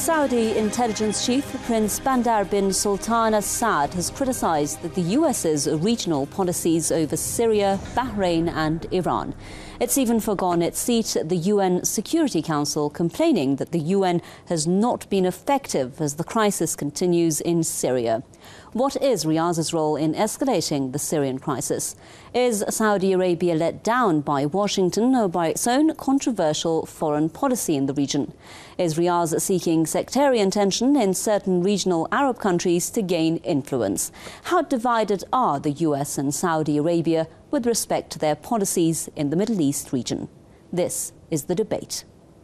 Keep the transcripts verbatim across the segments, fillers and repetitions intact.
Saudi intelligence chief Prince Bandar bin Sultan Al Saud has criticised the US's regional policies over Syria, Bahrain and Iran. It's even forgone its seat at the U N Security Council, complaining that the U N has not been effective as the crisis continues in Syria. What is Riyadh's role in escalating the Syrian crisis? Is Saudi Arabia let down by Washington or by its own controversial foreign policy in the region? Is Riyadh seeking sectarian tension in certain regional Arab countries to gain influence? How divided are the U S and Saudi Arabia with respect to their policies in the Middle East region? This is The Debate.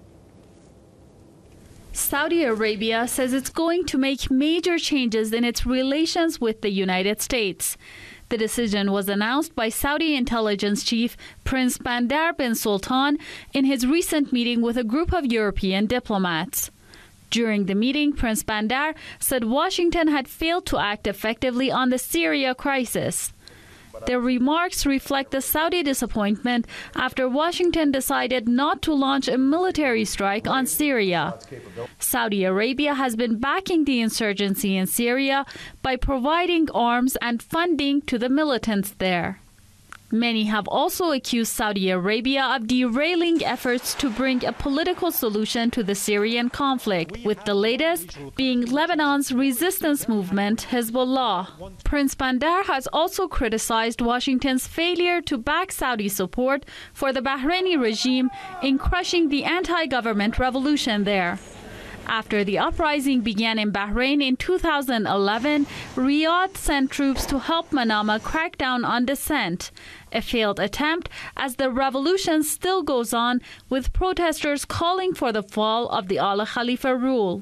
Saudi Arabia says it's going to make major changes in its relations with the United States. The decision was announced by Saudi intelligence chief Prince Bandar bin Sultan in his recent meeting with a group of European diplomats. During the meeting, Prince Bandar said Washington had failed to act effectively on the Syria crisis. Their remarks reflect the Saudi disappointment after Washington decided not to launch a military strike on Syria. Saudi Arabia has been backing the insurgency in Syria by providing arms and funding to the militants there. Many have also accused Saudi Arabia of derailing efforts to bring a political solution to the Syrian conflict, with the latest being Lebanon's resistance movement, Hezbollah. Prince Bandar has also criticized Washington's failure to back Saudi support for the Bahraini regime in crushing the anti-government revolution there. After the uprising began in Bahrain in two thousand eleven, Riyadh sent troops to help Manama crack down on dissent, a failed attempt as the revolution still goes on, with protesters calling for the fall of the Al Khalifa rule.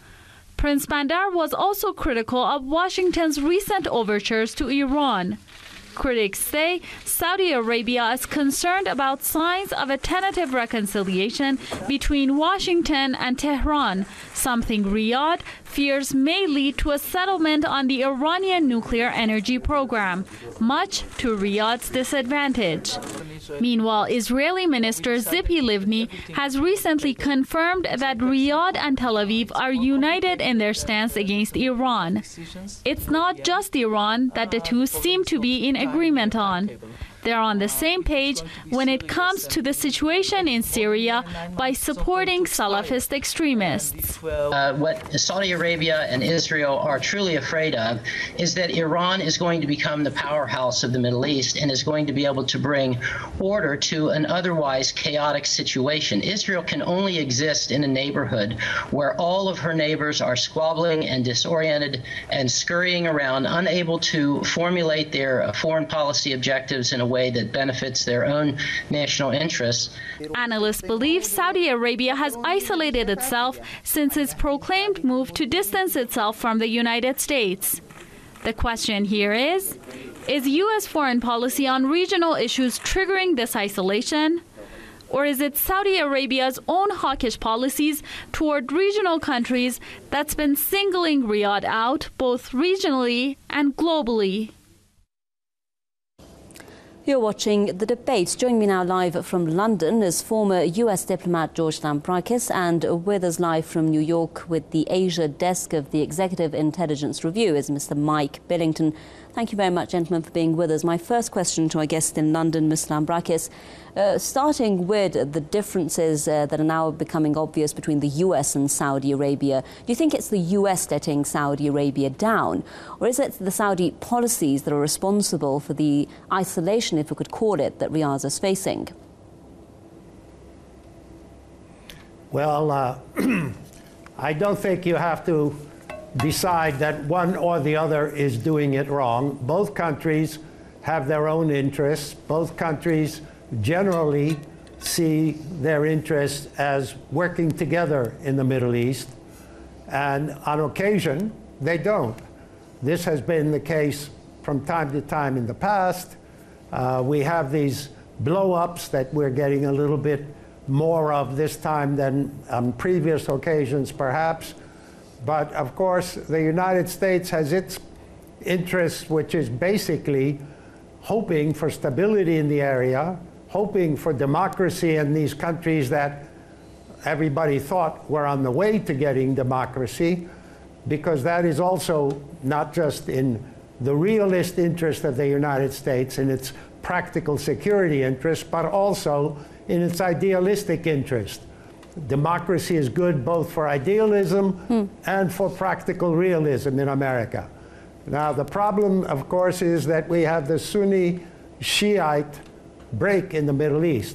Prince Bandar was also critical of Washington's recent overtures to Iran. Critics say Saudi Arabia is concerned about signs of a tentative reconciliation between Washington and Tehran, something Riyadh fears may lead to a settlement on the Iranian nuclear energy program, much to Riyadh's disadvantage. Meanwhile, Israeli Minister Tzipi Livni has recently confirmed that Riyadh and Tel Aviv are united in their stance against Iran. It's not just Iran that the two seem to be in agreement on. They're on the same page when it comes to the situation in Syria by supporting Salafist extremists. Uh, what Saudi Arabia and Israel are truly afraid of is that Iran is going to become the powerhouse of the Middle East and is going to be able to bring order to an otherwise chaotic situation. Israel can only exist in a neighborhood where all of her neighbors are squabbling and disoriented and scurrying around, unable to formulate their foreign policy objectives in a way that benefits their own national interests. Analysts believe Saudi Arabia has isolated itself since its proclaimed move to distance itself from the United States. The question here is, is U S foreign policy on regional issues triggering this isolation? Or is it Saudi Arabia's own hawkish policies toward regional countries that's been singling Riyadh out both regionally and globally? You're watching The Debate. Joining me now live from London is former U S diplomat George Lambrakis, and with us live from New York with the Asia desk of the Executive Intelligence Review is Mister Mike Billington. Thank you very much, gentlemen, for being with us. My first question to our guest in London, Mister Lambrakis, uh, starting with the differences uh, that are now becoming obvious between the U S and Saudi Arabia. Do you think it's the U S letting Saudi Arabia down, or is it the Saudi policies that are responsible for the isolation, if we could call it, that Riyadh is facing? Well, uh, I don't think you have to decide that one or the other is doing it wrong. Both countries have their own interests. Both countries generally see their interests as working together in the Middle East, and on occasion they don't. This has been the case from time to time in the past. Uh, we have these blow-ups that we're getting a little bit more of this time than on previous occasions, perhaps. But of course, the United States has its interests, which is basically hoping for stability in the area, hoping for democracy in these countries that everybody thought were on the way to getting democracy, because that is also not just in the realist interest of the United States and its practical security interest, but also in its idealistic interest. Democracy is good both for idealism hmm. and for practical realism in America. Now, the problem, of course, is that we have the Sunni Shiite break in the Middle East.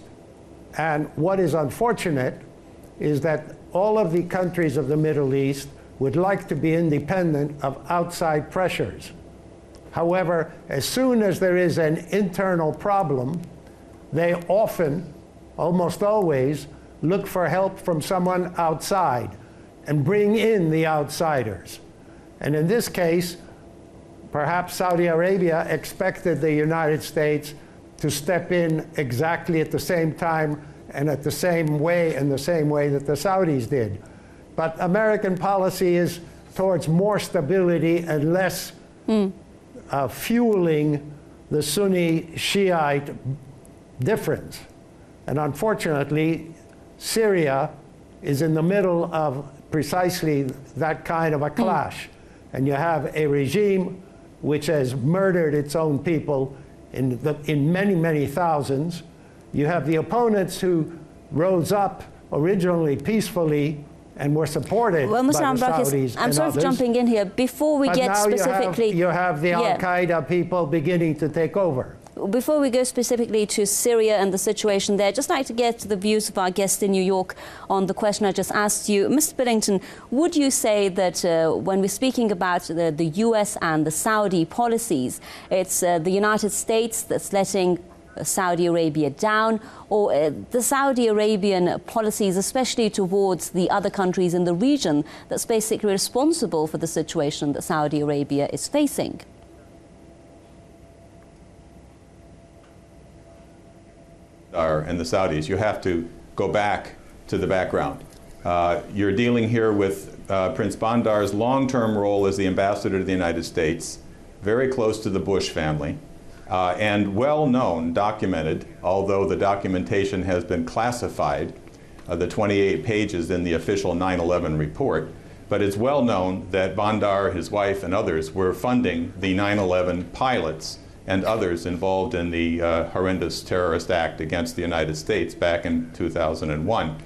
And what is unfortunate is that all of the countries of the Middle East would like to be independent of outside pressures. However, as soon as there is an internal problem, they often, almost always, look for help from someone outside and bring in the outsiders. And in this case, perhaps Saudi Arabia expected the United States to step in exactly at the same time and at the same way, in the same way that the Saudis did. But American policy is towards more stability and less mm. uh, fueling the Sunni Shiite difference. And unfortunately, Syria is in the middle of precisely that kind of a clash. Mm. And you have a regime which has murdered its own people in, the, in many, many thousands. You have the opponents who rose up originally peacefully and were supported well, by the Saudis. I'm and sort others. of jumping in here. Before we but get now specifically... You have, you have the Al-Qaeda yeah. people beginning to take over. Before we go specifically to Syria and the situation there, I'd just like to get the views of our guest in New York on the question I just asked you. Mister Billington, would you say that uh, when we're speaking about the, the U S and the Saudi policies, it's uh, the United States that's letting Saudi Arabia down, or uh, the Saudi Arabian policies, especially towards the other countries in the region, that's basically responsible for the situation that Saudi Arabia is facing? And the Saudis, you have to go back to the background. Uh, you're dealing here with uh, Prince Bandar's long-term role as the ambassador to the United States, very close to the Bush family, uh, and well known, documented, although the documentation has been classified, uh, the twenty-eight pages in the official nine eleven report, but it's well known that Bandar, his wife, and others were funding the nine eleven pilots and others involved in the uh, horrendous terrorist act against the United States back in two thousand one.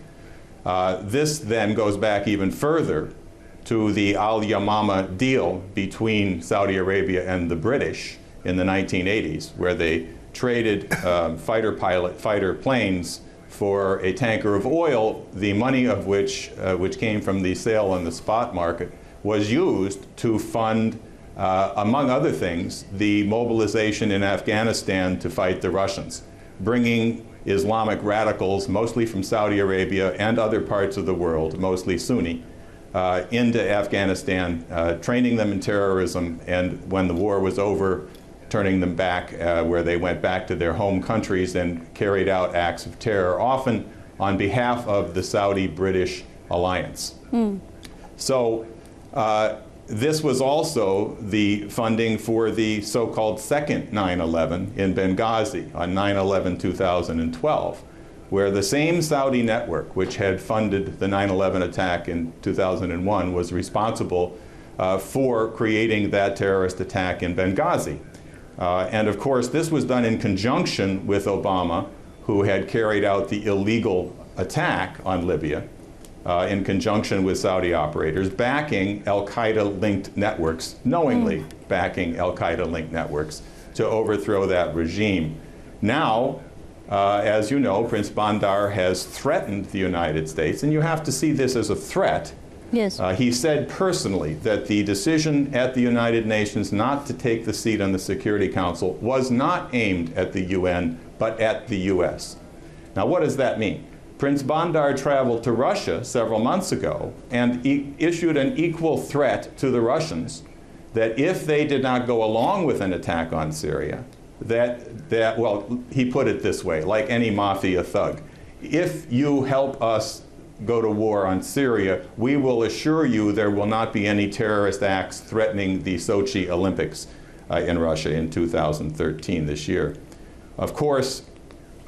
Uh, this then goes back even further to the Al-Yamama deal between Saudi Arabia and the British in the nineteen eighties, where they traded um, fighter pilot fighter planes for a tanker of oil, the money of which, uh, which came from the sale on the spot market, was used to fund Uh, among other things, the mobilization in Afghanistan to fight the Russians, bringing Islamic radicals, mostly from Saudi Arabia and other parts of the world, mostly Sunni, uh, into Afghanistan, uh, training them in terrorism, and when the war was over, turning them back uh, where they went back to their home countries and carried out acts of terror, often on behalf of the Saudi-British alliance. Mm. So. Uh, This was also the funding for the so-called second nine eleven in Benghazi on nine eleven two thousand twelve, where the same Saudi network which had funded the nine eleven attack in two thousand one was responsible uh, for creating that terrorist attack in Benghazi. Uh, and of course, this was done in conjunction with Obama, who had carried out the illegal attack on Libya. Uh, in conjunction with Saudi operators, backing al-Qaeda-linked networks, knowingly mm. backing al-Qaeda-linked networks to overthrow that regime. Now, uh, as you know, Prince Bandar has threatened the United States, and you have to see this as a threat. Yes. Uh, he said personally that the decision at the United Nations not to take the seat on the Security Council was not aimed at the U N, but at the U S. Now, what does that mean? Prince Bandar traveled to Russia several months ago and e issued an equal threat to the Russians that if they did not go along with an attack on Syria, that, that well, he put it this way, like any mafia thug, if you help us go to war on Syria, we will assure you there will not be any terrorist acts threatening the Sochi Olympics uh, in Russia in two thousand thirteen, this year. Of course,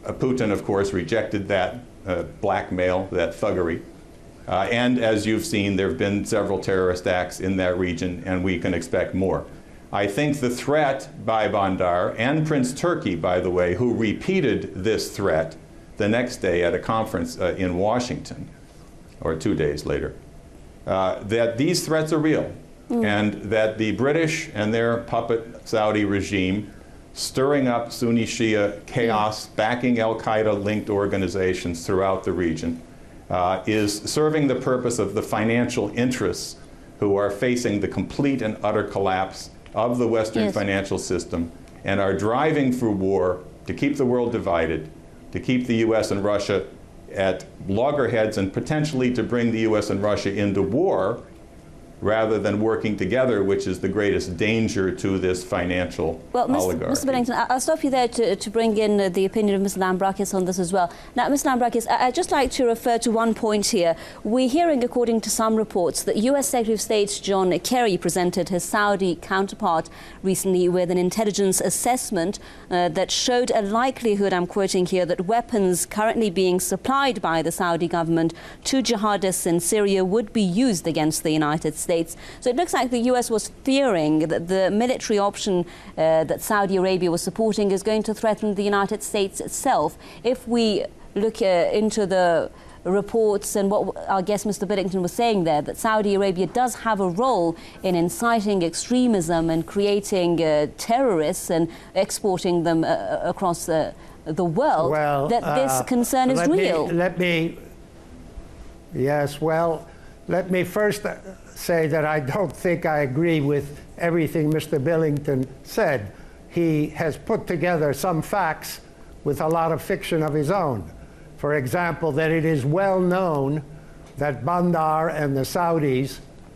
Putin, of course, rejected that uh, blackmail, that thuggery. Uh, and as you've seen, there have been several terrorist acts in that region, and we can expect more. I think the threat by Bandar and Prince Turki, by the way, who repeated this threat the next day at a conference uh, in Washington, or two days later, uh, that these threats are real, mm. and that the British and their puppet Saudi regime stirring up Sunni Shia chaos, mm. backing al-Qaeda-linked organizations throughout the region, uh, is serving the purpose of the financial interests who are facing the complete and utter collapse of the Western yes. financial system and are driving for war to keep the world divided, to keep the U S and Russia at loggerheads, and potentially to bring the U S and Russia into war rather than working together, which is the greatest danger to this financial well, oligarchy. Mister Billington, I'll stop you there to, to bring in uh, the opinion of Mister Lambrakis on this as well. Now, Mister Lambrakis, I'd just like to refer to one point here. We're hearing, according to some reports, that U S Secretary of State John Kerry presented his Saudi counterpart recently with an intelligence assessment uh, that showed a likelihood, I'm quoting here, that weapons currently being supplied by the Saudi government to jihadists in Syria would be used against the United States. So it looks like the U S was fearing that the military option uh, that Saudi Arabia was supporting is going to threaten the United States itself. If we look uh, into the reports and what our guest Mister Billington was saying there, that Saudi Arabia does have a role in inciting extremism and creating uh, terrorists and exporting them uh, across uh, the world, well, that this uh, concern is let real. Me, let me, yes, well, let me first say that I don't think I agree with everything Mister Billington said. He has put together some facts with a lot of fiction of his own. For example, that it is well known that Bandar and the Saudis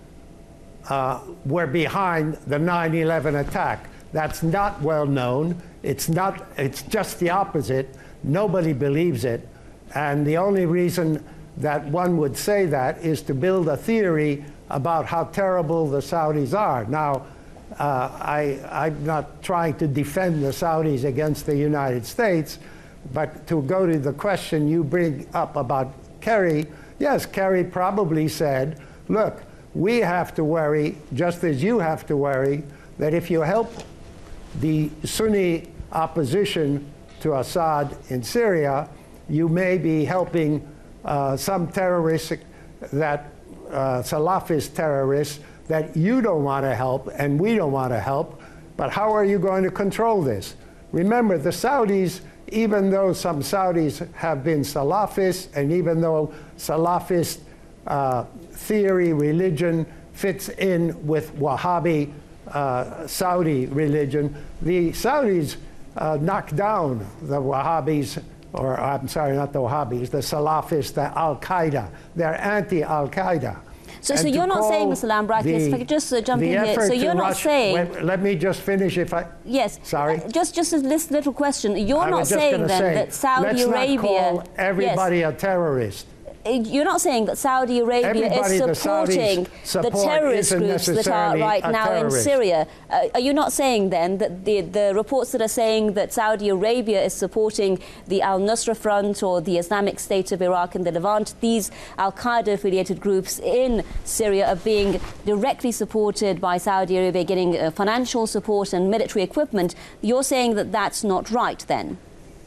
uh, were behind the nine eleven attack. That's not well known. It's not, it's just the opposite. Nobody believes it. And the only reason that one would say that is to build a theory about how terrible the Saudis are. Now, uh, I, I'm not trying to defend the Saudis against the United States, but to go to the question you bring up about Kerry, yes, Kerry probably said, look, we have to worry, just as you have to worry, that if you help the Sunni opposition to Assad in Syria, you may be helping uh, some terrorists that Uh, Salafist terrorists that you don't want to help and we don't want to help, but how are you going to control this? Remember, the Saudis, even though some Saudis have been Salafists, and even though Salafist uh, theory, religion fits in with Wahhabi uh, Saudi religion, the Saudis uh, knocked down the Wahhabis, or I'm sorry, not the Wahhabis, the Salafists, the Al-Qaeda. They're anti-Al-Qaeda. So, so you're not saying, Mister Lambrakis, if I could just uh, jump in here, so you're not Russia, saying... Wait, let me just finish if I... Yes. Sorry. Uh, just, just a little question. You're I not saying, then, say, that Saudi let's Arabia... Not call everybody yes. a terrorist. You're not saying that Saudi Arabia Everybody is supporting the, the terrorist groups that are right now terrorist. in Syria. Uh, are you not saying then that the, the reports that are saying that Saudi Arabia is supporting the Al-Nusra Front or the Islamic State of Iraq and the Levant, these Al-Qaeda-affiliated groups in Syria are being directly supported by Saudi Arabia, getting uh, financial support and military equipment? You're saying that that's not right then?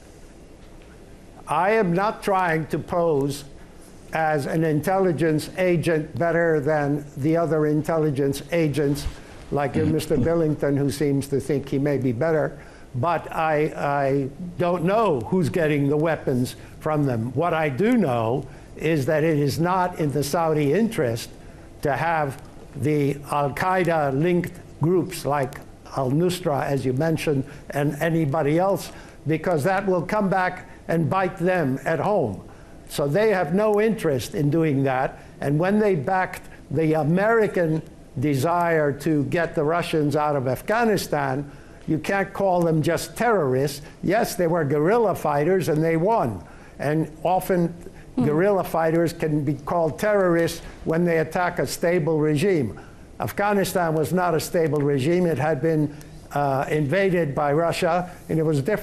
I am not trying to pose as an intelligence agent better than the other intelligence agents, like Mister Billington, who seems to think he may be better. But I, I don't know who's getting the weapons from them. What I do know is that it is not in the Saudi interest to have the Al-Qaeda-linked groups like Al-Nusra, as you mentioned, and anybody else, because that will come back and bite them at home. So they have no interest in doing that. And when they backed the American desire to get the Russians out of Afghanistan, you can't call them just terrorists. Yes, they were guerrilla fighters and they won. And often mm. guerrilla fighters can be called terrorists when they attack a stable regime. Afghanistan was not a stable regime. It had been uh, invaded by Russia, and it was different.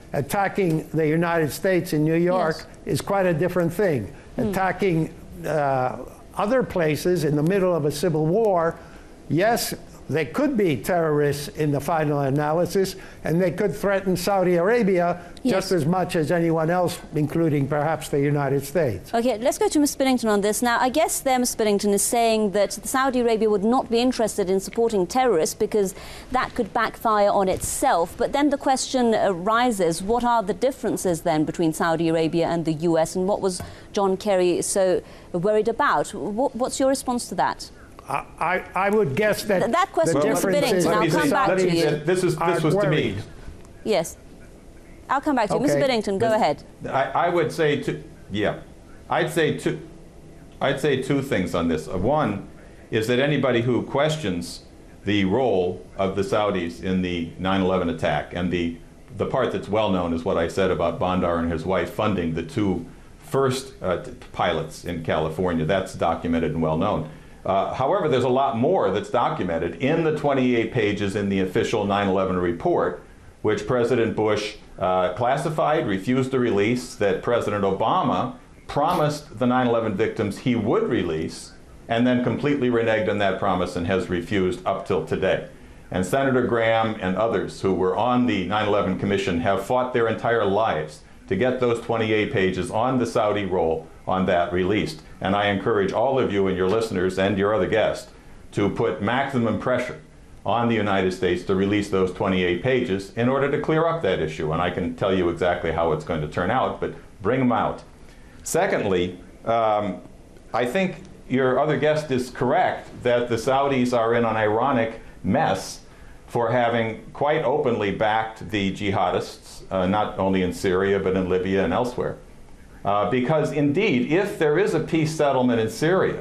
attacking the United States in New York Yes. is quite a different thing. Mm. Attacking uh, other places in the middle of a civil war, yes, they could be terrorists in the final analysis, and they could threaten Saudi Arabia yes. just as much as anyone else, including perhaps the United States. Okay, let's go to Miz Billington on this. Now, I guess there, Miz Billington is saying that Saudi Arabia would not be interested in supporting terrorists because that could backfire on itself. But then the question arises, what are the differences then between Saudi Arabia and the U S, and what was John Kerry so worried about? What's your response to that? I, I would guess that Th that question the was Billington. I'll come back to you. This, is, this was to me. Yes. I'll come back to you. Okay. Mister Billington, go this, ahead. I, I would say two, yeah. I'd say two, I'd say two things on this. One is that anybody who questions the role of the Saudis in the nine eleven attack, and the, the part that's well known is what I said about Bandar and his wife funding the two first uh, pilots in California. That's documented and well known. Uh, however, there's a lot more that's documented in the twenty-eight pages in the official nine eleven report, which President Bush uh, classified, refused to release, that President Obama promised the nine eleven victims he would release, and then completely reneged on that promise and has refused up till today. And Senator Graham and others who were on the nine eleven Commission have fought their entire lives to get those twenty-eight pages on the Saudi roll on that released. And I encourage all of you and your listeners and your other guests to put maximum pressure on the United States to release those twenty-eight pages in order to clear up that issue. And I can tell you exactly how it's going to turn out, but bring them out. Secondly, um, I think your other guest is correct that the Saudis are in an ironic mess for having quite openly backed the jihadists, uh, not only in Syria, but in Libya and elsewhere. Uh, because indeed, if there is a peace settlement in Syria,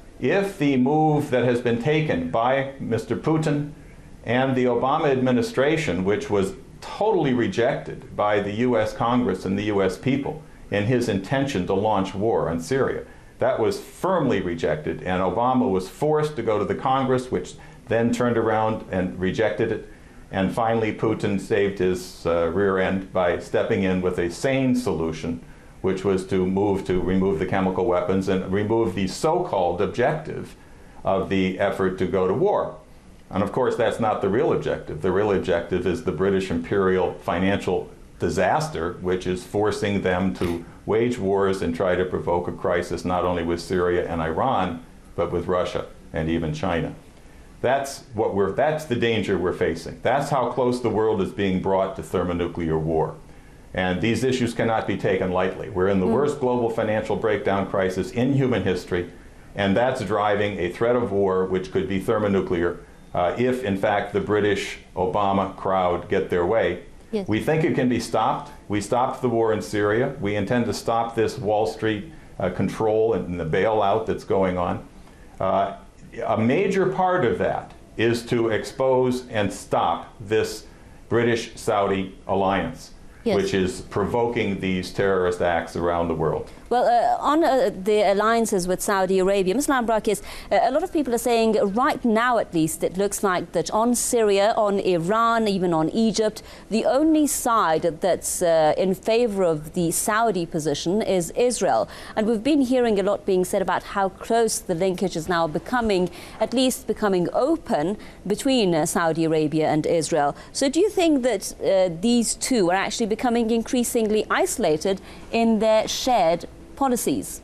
if the move that has been taken by Mister Putin and the Obama administration, which was totally rejected by the U S Congress and the U S people in his intention to launch war on Syria, that was firmly rejected, and Obama was forced to go to the Congress, which then turned around and rejected it. And finally, Putin saved his uh, rear end by stepping in with a sane solution, which was to move to remove the chemical weapons and remove the so-called objective of the effort to go to war. And of course, that's not the real objective. The real objective is the British imperial financial disaster, which is forcing them to wage wars and try to provoke a crisis not only with Syria and Iran, but with Russia and even China. That's what we're, that's the danger we're facing. That's how close the world is being brought to thermonuclear war. And these issues cannot be taken lightly. We're in the mm. worst global financial breakdown crisis in human history, and that's driving a threat of war which could be thermonuclear uh, if, in fact, the British Obama crowd get their way. Yes. We think it can be stopped. We stopped the war in Syria. We intend to stop this Wall Street uh, control and the bailout that's going on. Uh, a major part of that is to expose and stop this British-Saudi alliance. Yes. Which is provoking these terrorist acts around the world. Well, uh, on uh, the alliances with Saudi Arabia, Miz Lambrakis, uh, a lot of people are saying right now at least it looks like that on Syria, on Iran, even on Egypt, the only side that's uh, in favor of the Saudi position is Israel. And we've been hearing a lot being said about how close the linkage is now becoming, at least becoming open between uh, Saudi Arabia and Israel. So do you think that uh, these two are actually becoming increasingly isolated in their shared policies?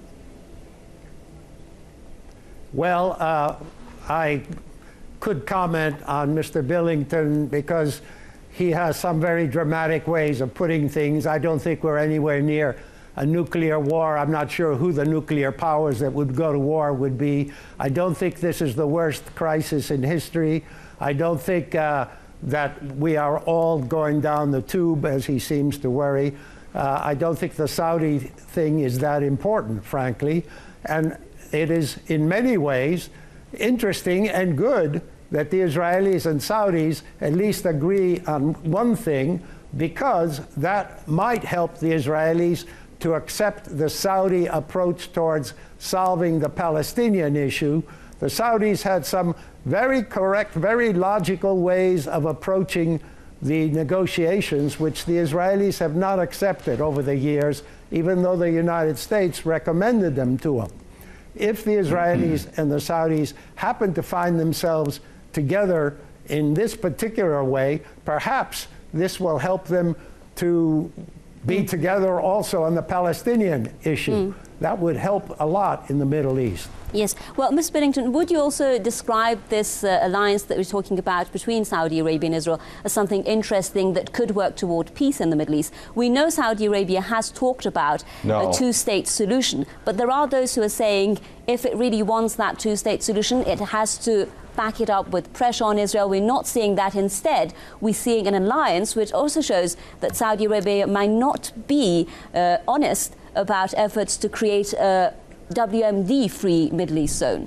Well, uh, I could comment on Mister Billington because he has some very dramatic ways of putting things. I don't think we're anywhere near a nuclear war. I'm not sure who the nuclear powers that would go to war would be. I don't think this is the worst crisis in history. I don't think uh, that we are all going down the tube, as he seems to worry. Uh, I don't think the Saudi thing is that important, frankly. And it is, in many ways, interesting and good that the Israelis and Saudis at least agree on one thing, because that might help the Israelis to accept the Saudi approach towards solving the Palestinian issue. The Saudis had some very correct, very logical ways of approaching the negotiations, which the Israelis have not accepted over the years, even though the United States recommended them to them. If the Israelis and the Saudis happen to find themselves together in this particular way, perhaps this will help them to be mm. together also on the Palestinian issue. Mm. That would help a lot in the Middle East. Yes. Well, Miz Billington, would you also describe this uh, alliance that we're talking about between Saudi Arabia and Israel as something interesting that could work toward peace in the Middle East? We know Saudi Arabia has talked about no. a two-state solution, but there are those who are saying if it really wants that two-state solution, it has to back it up with pressure on Israel. We're not seeing that. Instead, we're seeing an alliance which also shows that Saudi Arabia might not be uh, honest about efforts to create a W M D-free Middle East zone.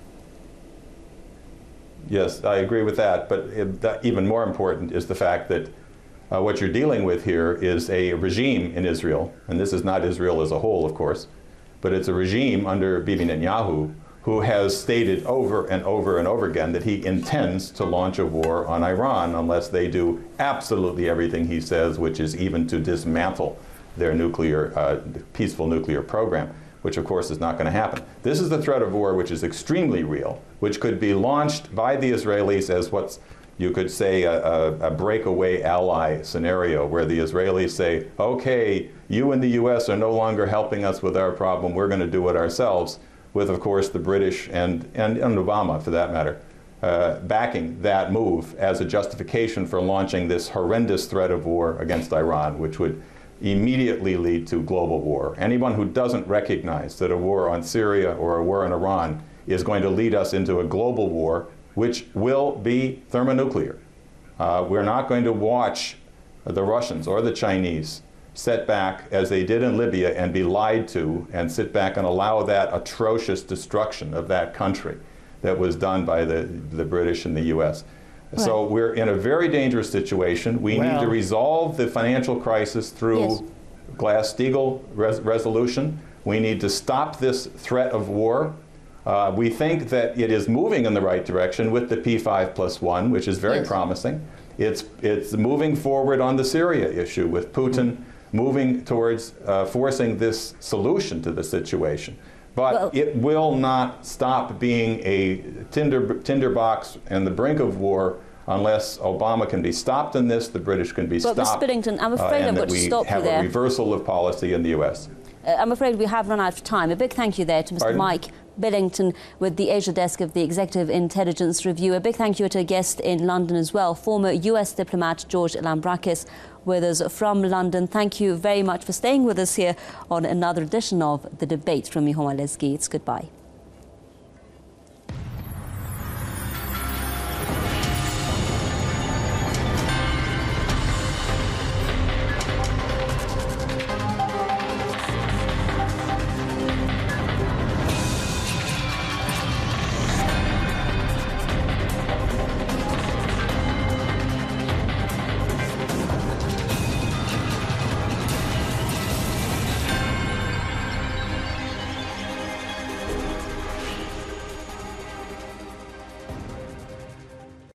Yes, I agree with that, but it, that even more important is the fact that uh, what you're dealing with here is a regime in Israel, and this is not Israel as a whole, of course, but it's a regime under Bibi Netanyahu who has stated over and over and over again that he intends to launch a war on Iran unless they do absolutely everything he says, which is even to dismantle their nuclear, uh, peaceful nuclear program, which of course is not going to happen. This is the threat of war which is extremely real, which could be launched by the Israelis as what's, you could say, a, a, a breakaway ally scenario where the Israelis say, okay, you and the U S are no longer helping us with our problem, we're going to do it ourselves, with of course the British and, and, and Obama for that matter, uh, backing that move as a justification for launching this horrendous threat of war against Iran, which would immediately lead to global war. Anyone who doesn't recognize that a war on Syria or a war in Iran is going to lead us into a global war, which will be thermonuclear. Uh, we're not going to watch the Russians or the Chinese set back as they did in Libya and be lied to and sit back and allow that atrocious destruction of that country that was done by the, the British and the U S. Right. So we're in a very dangerous situation. We well, need to resolve the financial crisis through yes. Glass-Steagall res resolution. We need to stop this threat of war. Uh, we think that it is moving in the right direction with the P five plus one, which is very yes. promising. It's, it's moving forward on the Syria issue with Putin mm-hmm. moving towards uh, forcing this solution to the situation. But well, it will not stop being a tinder, tinderbox and the brink of war unless Obama can be stopped in this, the British can be but stopped, Miz Billington, I'm afraid uh, and I've that got to we stop have you there. a reversal of policy in the U S. Uh, I'm afraid we have run out of time. A big thank you there to Mister Pardon? Mike Billington with the Asia desk of the Executive Intelligence Review. A big thank you to a guest in London as well, former U S diplomat George Lambrakis with us from London. Thank you very much for staying with us here on another edition of The Debate. From me, Homa Lesgi. It's goodbye.